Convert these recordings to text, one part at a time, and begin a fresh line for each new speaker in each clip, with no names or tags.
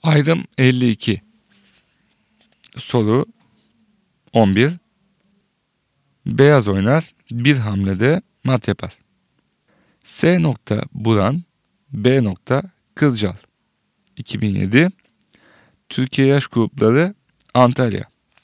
Ayrım 52. Soru 11. Beyaz oynar, bir hamlede mat yapar. S. Buran, B. Kılcal. 2007. Türkiye Yaş Grupları, Antalya.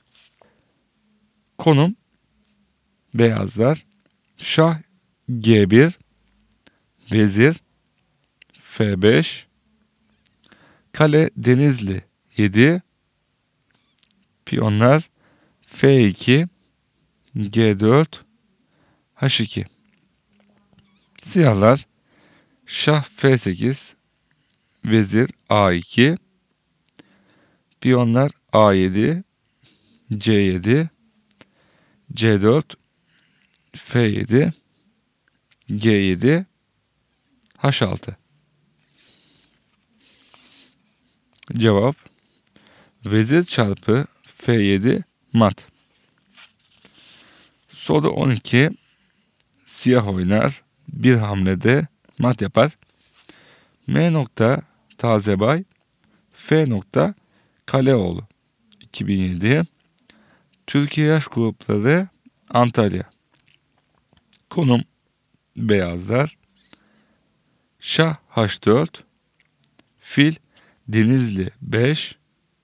Konum beyazlar. Şah G1, vezir F5, kale Denizli 7, piyonlar F2, G4, H2. Siyahlar şah F8, vezir A2, piyonlar A7, C7, C4, F7, G7, H6. Cevap: vezir çarpı F7 mat. Soru 12. Siyah oynar, bir hamlede mat yapar. M. Tazebay, F. Kaleoğlu. 2007. Türkiye Yaş Grupları, Antalya. Konum beyazlar. Şah H4, fil Denizli 5,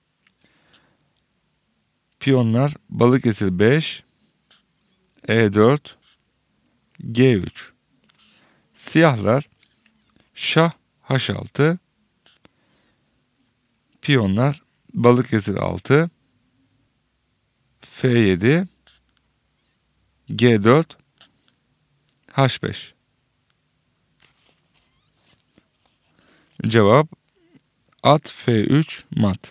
piyonlar Balıkesir 5, E4, G3. Siyahlar şah H6, piyonlar Balıkesir 6, F7, G4, H5. Cevap: at F3 mat.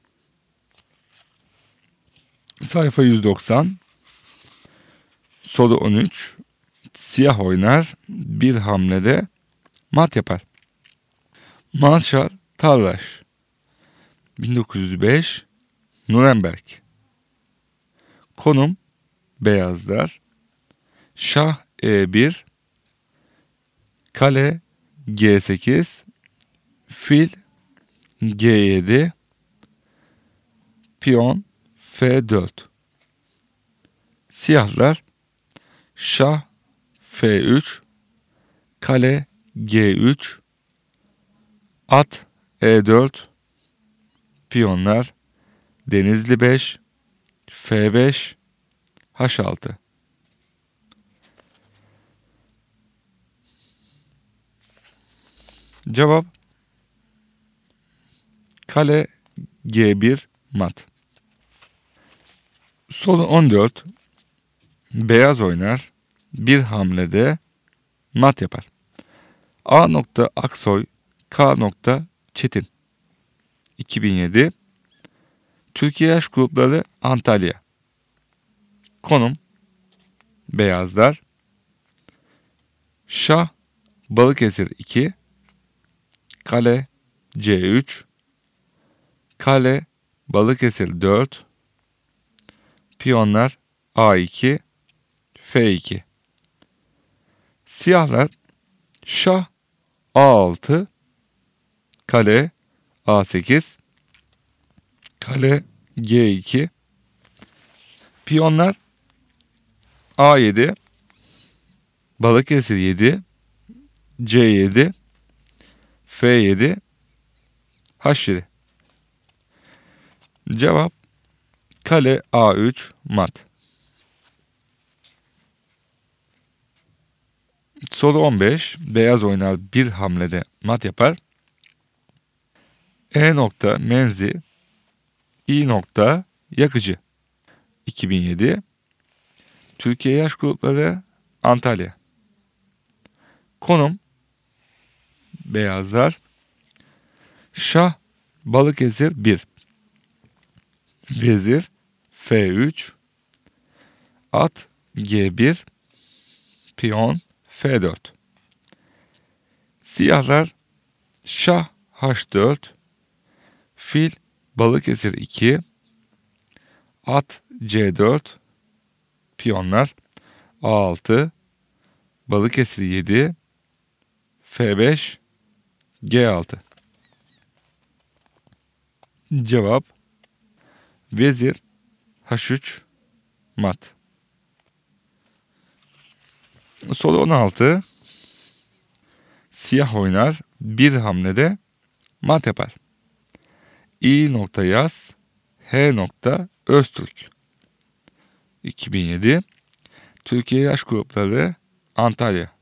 Sayfa 190. Soru 13. Siyah oynar, bir hamlede mat yapar. Marshall Tarraş, 1905, Nuremberg. Konum beyazlar. Şah E1, kale G8, fil G7, piyon F4. Siyahlar şah F3, kale G3, at E4, piyonlar Denizli 5, F5, H6. Cevap: kale G1 mat. Soru 14. Beyaz oynar, bir hamlede mat yapar. A. Aksoy, K. Çetin. 2007. Türkiye Yaş Grupları, Antalya. Konum beyazlar. Şah Balıkesir 2, kale C3, kale Balıkesir 4, piyonlar A2, F2. Siyahlar şah A6, kale A8, kale G2, piyonlar A7, Balıkesir 7, C7, F7, H7. Cevap: kale A3 mat. Soru 15. Beyaz oynar, bir hamlede mat yapar. E. Menzi, İ. Yakıcı. 2007. Türkiye Yaş Grupları, Antalya. Konum beyazlar. Şah Balıkesir 1, vezir F3, at G1, piyon F4. Siyahlar şah H4, fil Balıkesir 2, at C4, piyonlar A6, Balıkesir 7, F5, G6. Cevap vezir H3 mat. Soru 16. Siyah oynar, bir hamlede mat yapar. İ nokta yaz, H nokta Öztürk. 2007. Türkiye Yaş Grupları Antalya.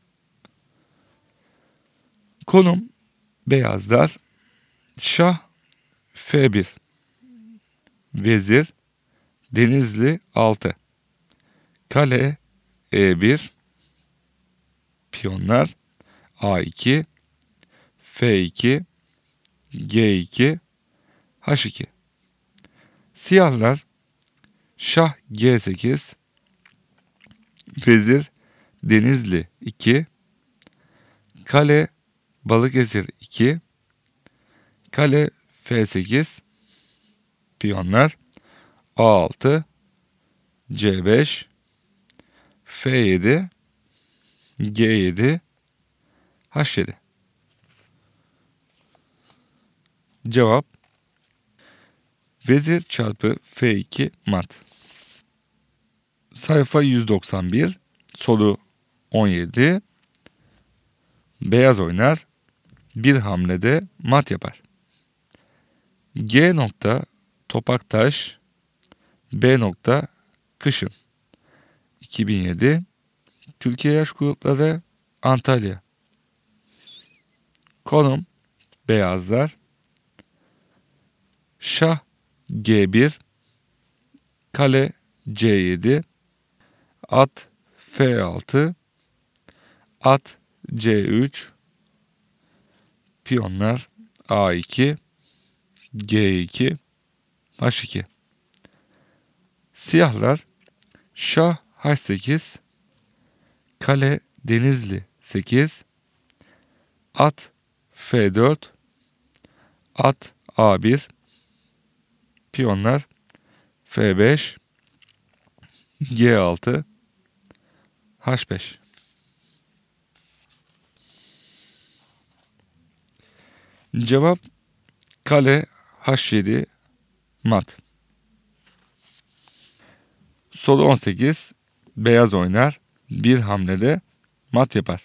Konum beyazlar. Şah F1. Vezir Denizli 6. Kale E1. Piyonlar A2, F2, G2, H2. Siyahlar Şah G8, Vezir Denizli 2, Kale Balıkesir 2, Kale F8, Piyonlar A6, C5, F7, G7, H7. Cevap vezir çarpı F2 mat. Sayfa 191, soru 17. Beyaz oynar, bir hamlede mat yapar. G nokta Topaktaş, B nokta Kışın. 2007. Türkiye Yaş Grupları Antalya. Konum beyazlar. Şah G1, Kale C7, At F6, At C3, Piyonlar A2, G2, H2. Siyahlar Şah H8, Kale Denizli 8, At F4, At A1, Piyonlar F5, G6, H5. Cevap Kale H7 mat. Soru 18. Beyaz oynar, bir hamlede mat yapar.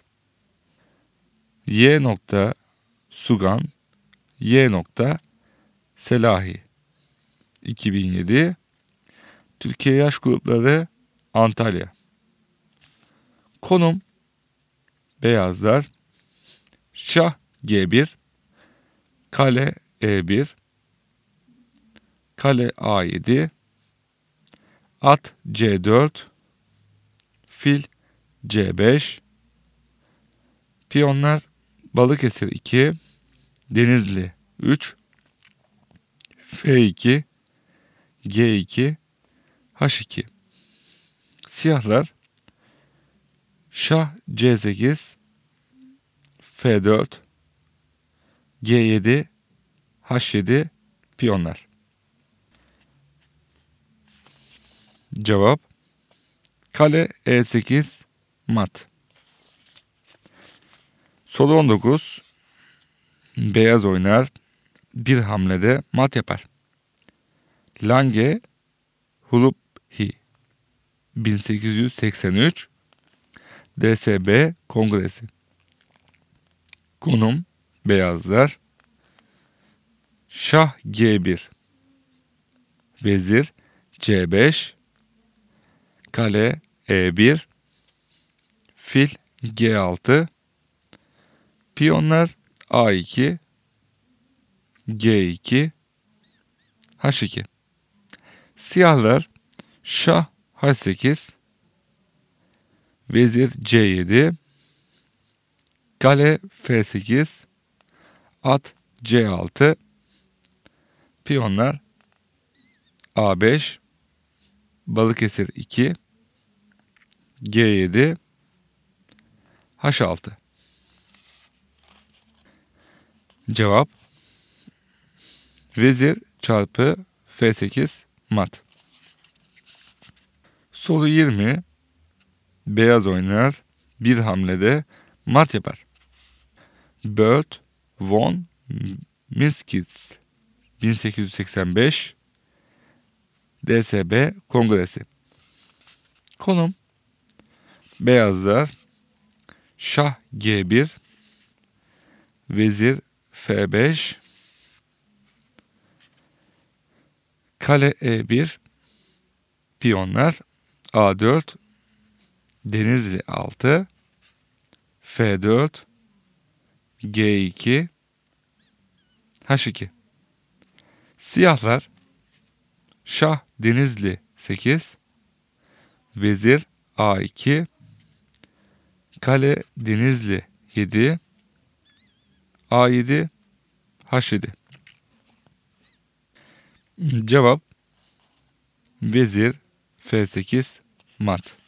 Y nokta Sugan, Y nokta Selahi. 2007. Türkiye Yaş Grupları Antalya. Konum beyazlar. Şah G1, Kale E1, Kale A7, At C4, Fil C5, Piyonlar Balıkesir 2, Denizli 3, F2, G2, H2. Siyahlar Şah C8, F4, G7, H7, Piyonlar. Cevap Kale E8 mat. Soru 19. Beyaz oynar, bir hamlede mat yapar. Lange Hulubhi 1883 DSB Kongresi. Konum beyazlar. Şah G1, Vezir C5, Kale E1, Fil G6, Piyonlar A2, G2, H2. Siyahlar Şah H8, Vezir C7, Kale F8, At C6, Piyonlar A5, Balıkesir 2, G7, H6. Cevap Vezir çarpı F8 mat. Soru 20. Beyaz oynar, bir hamlede mat yapar. Bird von Miskitz 1885 DSB Kongresi. Konum: Beyazlar Şah G1, Vezir F5, Kale E1, Piyonlar A4, Denizli 6, F4, G2, H2. Siyahlar Şah Denizli 8, Vezir A2, Kale Denizli 7, A7, H7. Cevap: Vezir F8 mat.